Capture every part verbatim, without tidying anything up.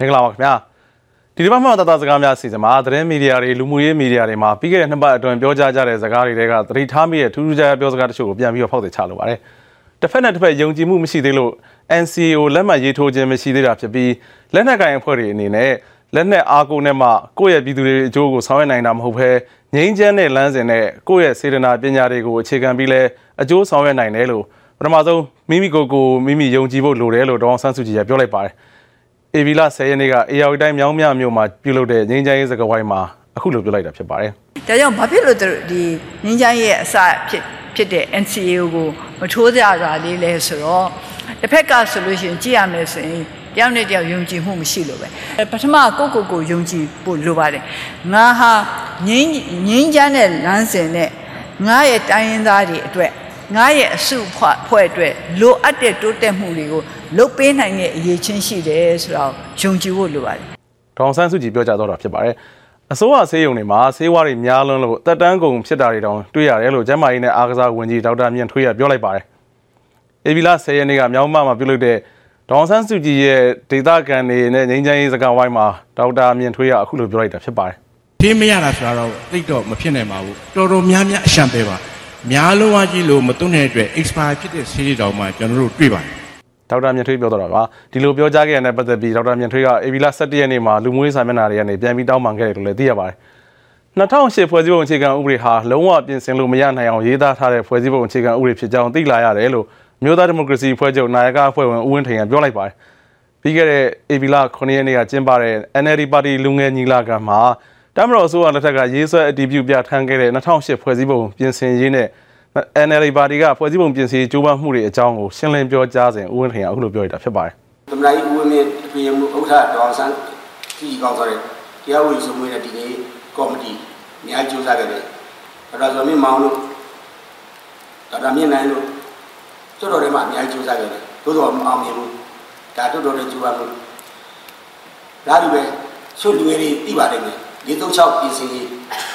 င်္ဂလာပါခင်ဗျာဒီဒီမှာမှတသားစကားများစီစဉ်မှာသတင်းမီဒီယာတွေလူမှုရေးမီဒီယာတွေမှာပြီးခဲ့တဲ့နှစ်ပတ်အတွင်းပြောကြားကြတဲ့စကားတွေကသတိထားမိတဲ့ထူးထူးခြားခြားပြောစကားတချို့ကိုပြန်ပြီးတော့ဖောက်သိချလိုပါတယ်တစ်ဖက်နဲ့တစ်ဖက်ယုံကြည်မှုမရှိသေးလို့ N C A ကိုလက်မှတ်ရေးထိုးခြင်းမရှိသေးတာဖြစ်ပြီးလက်နက်ကိုင်အဖွဲ့တွေအနေနဲ့လက်နက်အားကိုးနဲ့မှကိုယ့်ရဲ့ပြည်သူတွေအကျိုးကိုဆောင်ရွက်နိုင်တာမဟုတ်ဘဲငြိမ်းချမ်းတဲ့လမ်းစဉ်နဲ့ကိုယ့်ရဲ့စေတနာပညာတွေကိုအခြေခံပြီးလဲအကျိုးဆောင်ရွက်နိုင်တယ်လို့ပထမဆုံးမိမိကိုယ်ကိုမိမိယုံကြည်ဖို့လိုတယ်လို့ဒေါအောင်ဆန်းစုကြည်ကပြောလိုက်ပါတယ်အေဗီလာဆယ်ရက်နေ့ကအေယာဝတီတိုင်းမြောင်းမြမြို့မှာပြုလုပ်တဲ့ငြိမ်းချမ်းရေးစကားဝိုင်းမှာအခုလိုပြောလိုက်တာဖြစ်ပါတယ်ဒါကြောင့်ဘာဖြစ်လို့ဒီငြိမ်းချမ်းရေးအစဖြစ်ဖြစ်တဲ့ N C A ကိုမထိုးကြတာလေးလဲဆိုတော့တစ်ဖက်ကဆိုလို့ရှိရင်ကြည့်ရမယ်ဆိုရင်တယောက်နဲ့တယောက်ယုံကြည်မှုမရှိလို့ပဲပထမကိုကိုကိုယုံကြည်ဖို့လိုပါတယ်ငါဟာငြိမ်းငြိမ်းချမ်းတဲ့လမ်းစဉ်နဲ့ငါရဲ့တိုင်းရင်းသားတွေအတွက်ငါရဲ့အစုဖွဲ့အတွက်လိုအပ်တဲ့တိုးတက်မှုတွေကိုလုပ်ပေးနိုင်တဲ့အရေးချင်းရှိတယ်ဆိုတော့ယုံကြည်ဖို့လိုပါတယ်ဒေါအောင်ဆန်းစုကြည်ပြောကြားတော့တာဖြစ်ပါတယ်အစိုးရဆေးရုံတွေမှာဆေးဝါးတွေများလွန်းလို့တက်တန်းကုန်ဖြစ်တာတွေတောင်တွေ့ရတယ်လို့ကျန်းမာရေးနဲ့အားကစားဝန်ကြီးဒေါက်တာမြင့်ထွေးကပြောလိုက်ပါတယ်အေဗီလာဆယ်ရက်နေ့ကမြောင်းမမှာပြုလုပ်တဲ့ဒေါအောင်ဆန်းစုကြည်ရဲ့ဒေသခံတွေနဲ့ငြိမ်းချမ်းရေးစကားဝိုင်းမှာဒေါက်တာမြင့်ထွေးကအခုလိုပြောလိုက်တာဖြစ်ပါတယ်ဖေးမရတာဆိုတော့သိတော့မဖြစ်နိုင်ပါဘူးတော်တော်များများအရှံပဲပါများလုံးဝကြီးလို့မသွန်းတဲ့အတွက် expire ဖြစ်တဲ့ဆေးတွေတောင်မှကျွန်တော်တို့တွေ့ပါတယ်ဒေါက်တာမြင့်ထွေးပြောတော့တာပါဒီလိုပြောကြားခဲ့ရတဲ့ပတ်သက်ပြီးဒေါက်တာမြင့်ထွေးကအေဗီလာဆယ်တစ်ရက်နေ့မှာလူမှုရေးစာမျက်နှာတွေကနေပြန်ပြီးတောင်းပန်ခဲ့တယ်လို့လည်းသိရပါတယ်၂၀၀၈ဖွဲ့စည်းပုံအခြေခံဥပဒေဟာလုံးဝပြင်ဆင်လို့မရနိုင်အောင်ရေးသားထားတဲ့ဖွဲ့စည်းပုံအခြေခံဥပဒေဖြစ်ကြောင်းသိလာရတယ်လို့မြို့သားဒီမိုကရေစီဖွဲ့ချုပ်နာယကအဖွဲ့ဝင်ဦးဝင်းထိန်ကပြောလိုက်ပါတယ်ပြီးခဲ့တဲ့အေဗီလာခုနှစ်ရက်နေ့ကကျင်းပတဲ့ N L D ပါတီလူငယ်ညီလာခံမှာတမတော်အစိုးရလက်ထက်ကရေးဆွဲအတည်ပြုပြဋ္ဌာန်းခဲ့တဲ့၂၀၀၈ဖွဲ့စည်းပုံပြင်ဆင်ရေးနဲ့ N L D ပါတီကဖွဲ့စည်းပုံပြင်ဆင်ရေးကြိုးပမ်းမှုတွေအကြောင်းကိုရှင်းလင်းပြောကြားစဉ်ဦးဝင်းထိန်ကအခုလိုပြောရတာဖြစ်ပါတယ်သမ္မတကြီးဦးဝင်းမြင့်ပြည်မှုဥက္ကဋ္ဌဒေါအောင်ဆန်းစုကြည်ကောင်းဆောင်တဲ့တရားဝင်စုံမွေးတဲ့ဒီနေ့ကော်မတီအများကြီးကြိုးစားခဲ့တယ်ဒေါက်တာဇော်မြင့်မောင်တို့ဒေါက်တာမြင့်နိုင်တို့တော်တော်လေးမှအများကြီးကြိုးစားခဲ့တယ်သို့တော်မအောင်မြင်ဘူးဒါတော်တော်လေးကြိုးပမ်းမှုဒါဒီပဲချုပ်လူငယ်တွေသိပါတယ်လေ၄၃၆ပြင်ဆင်ရေး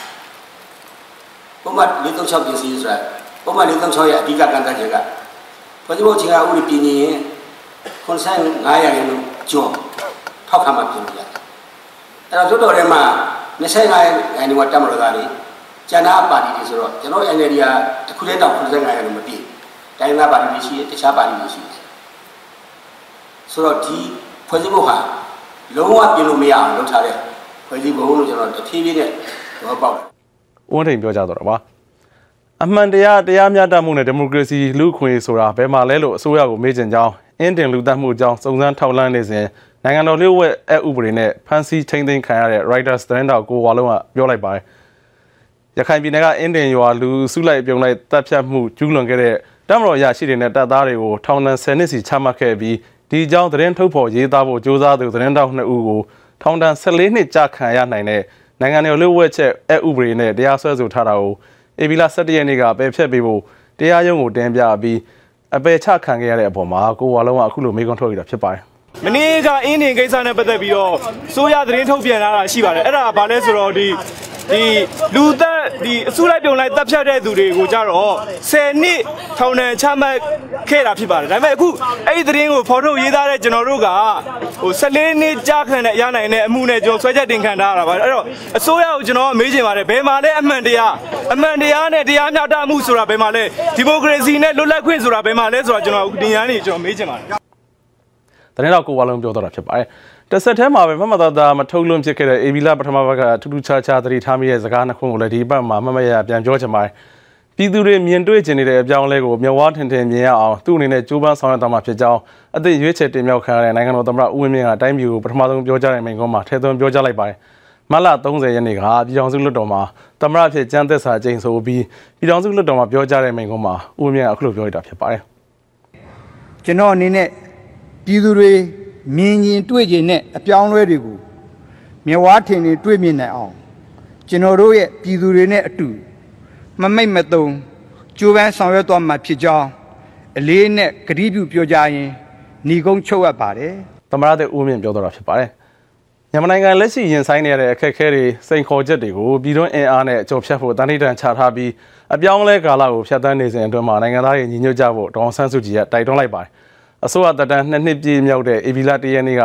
ပုံမှန်၄၃၆ပြင်ဆင်ရေးဆိုတာပုံမှန်၄၃၆ရဲ့အဓိကကန့်သတ်ချက်ကဖွဲ့စည်းပုံအခြေခံဥပဒေပြင်ရင်ခွန်ဆိုင်၅ရာခိုင်နှုန်းကျော်ထောက်ခံမှပြင်ပြရတယ်အဲ့တော့တော်တော်လေးမှ၂၅ရာခိုင်နှုန်းကတက်မလို့သားလေကျန်တာပါတီတွေဆိုတော့ကျွန်တော် N L D ကတစ်ခုတည်းတောင်၂၅ရာခိုင်နှုန်းမပြည့်တိုင်းသားပါတီတွေရှိတယ်တခြားပါတီတွေရှိတယ်ဆိုတော့ဒီဖွဲ့စည်းပုံဟာလုံးဝပြင်လို့မရအောင်လုပ်ထားတဲ့ဖွဲ့စည်းပုံလို့ကျွန်တော်တဖြည်းဖြည်းနဲ့တော့ပေါက်တယ်ဦးဝင်းထိန်ပြောကြားတော့တာပါအမှန်တရားတရားမျှတမှုနဲ့ဒီမိုကရေစီလူ့အခွင့်အရေးဆိုတာဘယ်မှာလဲလို့အစိုးရကိုမေးချင်ကြောင်းအင်းတင်လူသတ်မှုအကြောင်းစုံစမ်းထောက်လှမ်းနေစဉ်နိုင်ငံတော်လျှို့ဝှက်အဥပဒေနဲ့ဖမ်းဆီးထိန်းသိမ်းခံရတဲ့ Reuters သတင်းတောက်ကိုဝါလုံးကပြောလိုက်ပါတယ်ရခိုင်ပြည်နယ်ကအင်းတင်ရွာလူစုလိုက်ပြုံလိုက်တပ်ဖြတ်မှုကျူးလွန်ခဲ့တဲ့တပ်မတော်ရရှိတဲ့တပ်သားတွေကိုထောင်ဒဏ်ဆယ်နှစ်စီချမှတ်ခဲ့ပြီးဒီအကြောင်းသတင်းထုတ်ဖော်ရေးသားဖို့ကြိုးစားသူသတင်းတောက်နှစ်ဦးကိုထောင်ဒဏ်ဆယ်လေးနှစ်ကြာခံရနိုင်တဲ့နိုင်ငံတော်လျှို့ဝှက်ချက်အဥပဒေနဲ့တရားစွဲဆိုထားတာကိုအေဗီလာဆယ်တစ်ရက်နေ့ကပယ်ဖျက်ပေးဖို့တရားရုံးကိုတင်ပြပြီးအပယ်ချခံခဲ့ရတဲ့အပေါ်မှာကိုဝါလုံးကအခုလိုမေးခွန်းထုတ်ရတာဖြစ်ပါတယ်မနေ့ကအင်းတင်ကိစ္စနဲ့ပတ်သက်ပြီးတော့စိုးရသတင်းထုတ်ပြန်လာတာရှိပါတယ်အဲ့ဒါဘာလဲဆိုတော့ဒီဒီလူသက်ဒီအစုလိုက်ပြုံလိုက်တပ်ဖြတ်တဲ့သူတွေကိုကြတော့ဆယ်နှစ်ထောင်ဒဏ်ချမှတ်ခဲ့တာဖြစ်ပါတယ်ဒါပေမဲ့အခုအဲ့ဒီသတင်းကိုဖော်ထုတ်ရေးသားတဲ့ကျွန်တော်တို့ကဟိုဆယ်လေးနှစ်ကြာခံတဲ့ရနိုင်တဲ့အမှုနဲ့ကျွန်တော်ဆွဲချက်တင်ခံထားရတာပါအဲ့တော့အစိုးရကိုကျွန်တော်မေးချင်ပါတယ်ဘယ်မှာလဲအမှန်တရားအမှန်တရားနဲ့တရားမျှတမှုဆိုတာဘယ်မှာလဲဒီမိုကရေစီနဲ့လွတ်လပ်ခွင့်ဆိုတာဘယ်မှာလဲဆိုတာကျွန်တော်ဒီညနေကျွန်တော်မေးချင်ပါတယ်သတင်းတော့ကိုဝါလုံးပြောတော့တာဖြစ်ပါတယ်တဆက်ထဲမှာပဲမမသားသားမထုတ်လွှင့်ဖြစ်ခဲ့တဲ့အေဗီလာပထမဘက်ကထူးထူးခြားခြားသတိထားမိတဲ့စကားနှစ်ခုကိုလည်းဒီဘက်မှာမမရရပြန်ပြောချင်ပါတယ်ပြည်သူတွေမြင်တွေ့ကျင်နေတဲ့အပြောင်းအလဲကိုမျက်ဝါးထင်ထင်မြင်ရအောင်သူ့အနေနဲ့ကြိုးပမ်းဆောင်ရွက်သွားမှာဖြစ်ကြောင်းအသည့်ရွေးချယ်တင်မြှောက်ခံရတဲ့နိုင်ငံတော်သမ္မတဦးဝင်းမြင့်ကတိုင်းပြည်ကိုပထမဆုံးပြောကြားတဲ့မိန့်ခွန်းမှာထည့်သွင်းပြောကြားလိုက်ပါတယ်မတ်လ၃၀ရက်နေ့ကပြည်ထောင်စုလွှတ်တော်မှာသမ္မတဖြစ်ကျန်းသက်စာအကျိန်ဆိုပြီးပြည်ထောင်စုလွှတ်တော်မှာပြောကြားတဲ့မိန့်ခွန်းမှာဦးဝင်းမြင့်ကအခုလိုပြောလိုက်တာဖြစ်ပါတယ်ကျွန်တော်အနေနဲ့ပြည်သူတွေမြင်ရင်တွေ့ကျင်တဲ့အပြောင်းအလဲတွေကိုမျက်ဝါးထင်ထင်တွေ့မြင်နိုင်အောင်ကျွန်တော်တို့ရဲ့ပြည်သူတွေနဲ့အတူမမိတ်မတုံကြိုးပမ်းဆောင်ရွက်သွားမှာဖြစ်ကြောင်းအလေးနဲ့ကတိပြုပြောကြားရင်းညီကုန်းချုပ်အပ်ပါတယ်သမ္မတတဲ့ဦးမြင့်ပြောတော့တာဖြစ်ပါတယ်မြန်မာနိုင်ငံလက်ရှိရင်ဆိုင်နေရတဲ့အခက်အခဲတွေစိန်ခေါ်ချက်တွေကိုပြည်တွင်းအင်အားနဲ့ကြော်ဖြတ်ဖို့တန်ထိတန်ချထားပြီးအပြောင်းအလဲကာလကိုဖျက်ဆီးနေစဉ်အတွင်းမှာနိုင်ငံသားတွေညီညွတ်ကြဖို့ဒေါအောင်ဆန်းစုကြည်ကတိုက်တွန်းလိုက်ပါတယ်အစိုးရတပ်တန်းနှစ်နှစ်ပြည့်မြောက်တဲ့အေဗီလာတရက်နေ့က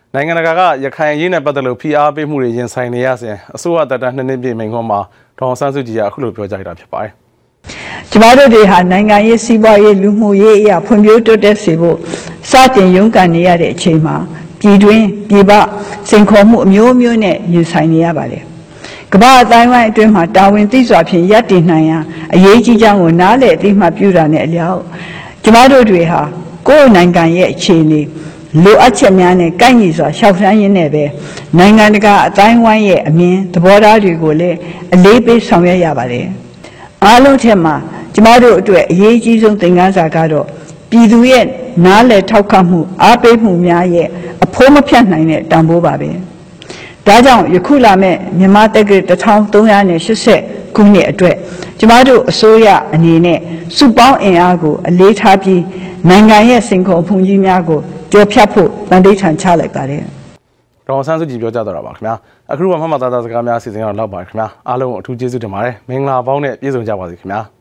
နိုင်ငံတကာကရခိုင်ရေးနဲ့ပတ်သက်လို့ဖိအားပေးမှုတွေရင်ဆိုင်နေရစဉ်အစိုးရတပ်သားနှစ်နှစ်ပြည့်မိန့်ခွန်းမှာဒေါအောင်ဆန်းစုကြည်ကအခုလိုပြောကြားတာဖြစ်ပါတယ်ကျမတို့တွေဟာနိုင်ငံရေးစီးပွားရေးလူမှုရေးအရာဖွံ့ဖြိုးတိုးတက်စေဖို့စတင်ရုန်းကန်နေရတဲ့အချိန်မှာပြည်တွင်းပြည်ပစိန်ခေါ်မှုအမျိုးမျိုးနဲ့ရင်ဆိုင်နေရပါတယ်ကမ္ဘာအတိုင်းဝိုင်းအတွင်းမှာတာဝန်သိစွာဖြင့်ရပ်တည်နိုင်ရန်အရေးကြီးကြောင်းကိုနားလည်အသိမှတ်ပြုတာနဲ့အလျောက်ကျမတို့တွေဟာကိုယ့်နိုင်ငံရဲ့အခြေအနေလိုအပ်ချက်များနဲ့ကိုက်ညီစွာရှောက်ထမ်းရင်းနဲ့ပဲနိုင်ငံတကာအတိုင်းဝိုင်းရဲ့အမြင်သဘောထားတွေကိုလည်းအလေးပေးဆောင်ရွက်ရပါတယ်အားလုံးထက်မှာကျမတို့အတွက်အရေးကြီးဆုံးသင်ခန်းစာကတော့ပြည်သူရဲ့နားလည်ထောက်ခံမှုအားပေးမှုများရဲ့အဖိုးမဖြတ်နိုင်တဲ့တန်ဖိုးပါပဲဒါကြောင့်ယခုလာမဲ့မြန်မာတက္ကသိုလ်one thousand three hundred eightyခုနှစ်အတွက်ကျမတို့အစိုးရအနေနဲ့စုပေါင်းအင်အားကိုအလေးထားပြီးနိုင်ငံရဲ့စင်ခေါ်ဖုန်ကြီးများကိုကြော်ဖြတ်ဖို့တန်တိထန်ချလိုက်ပါတယ်ဒေါအောင်ဆန်းစုကြည်ပြောကြားတော့ပါခင်ဗျာအခုမှမှတ်မှတ်သားသားစကားများအစီအစဉ်တော့လောက်ပါခင်ဗျာအားလုံးအထူးကျေးဇူးတင်ပါတယ်မင်္ဂလာပေါင်းနဲ့ပြည့်စုံကြပါစေခင်ဗျာ